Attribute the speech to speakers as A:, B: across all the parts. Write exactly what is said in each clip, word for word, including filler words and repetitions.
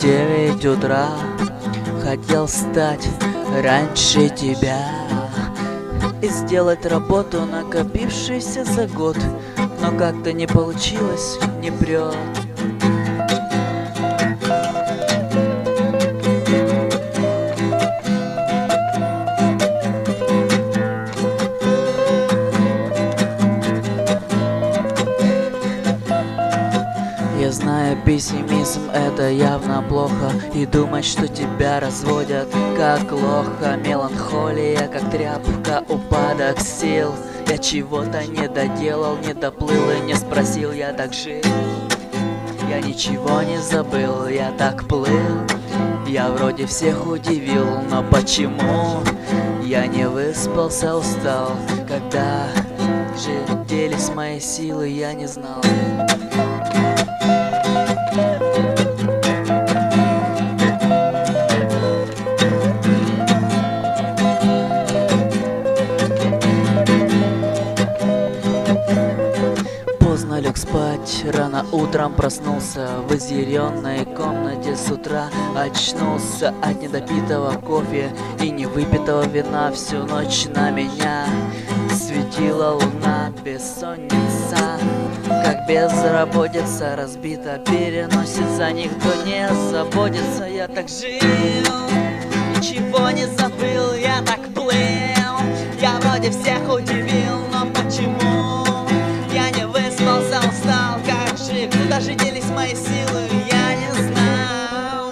A: девять утра, хотел встать раньше тебя и сделать работу, накопившуюся за год, но как-то не получилось, не прет. Я знаю, пессимизм — это явно плохо, и думать, что тебя разводят как лоха. Меланхолия, как тряпка, упадок сил. Я чего-то не доделал, не доплыл и не спросил. Я так жил, я ничего не забыл, я так плыл. Я вроде всех удивил, но почему я не выспался, устал? Когда же делись мои силы, я не знал. Поздно лег спать, рано утром проснулся в озеренной комнате с утра. Очнулся от недопитого кофе и невыпитого вина. Всю ночь на меня светила луна, бессонница, как безработица, разбита переносится, никто не заботится. Я так жил, ничего не забыл, я так плыл. Я вроде всех удивил, но почему я не выспался, устал? Как же, куда же делись мои силы, я не знал.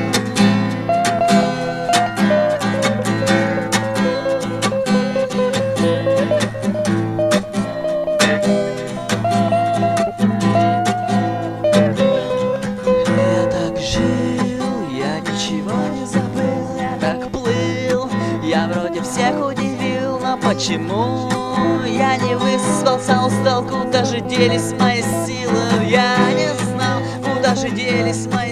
A: Я так жил, я ничего не забыл, я так плыл. Я вроде всех удивил, но почему я не выспался, устал? Куда же делись мои силы, я не знал. Куда же делись мои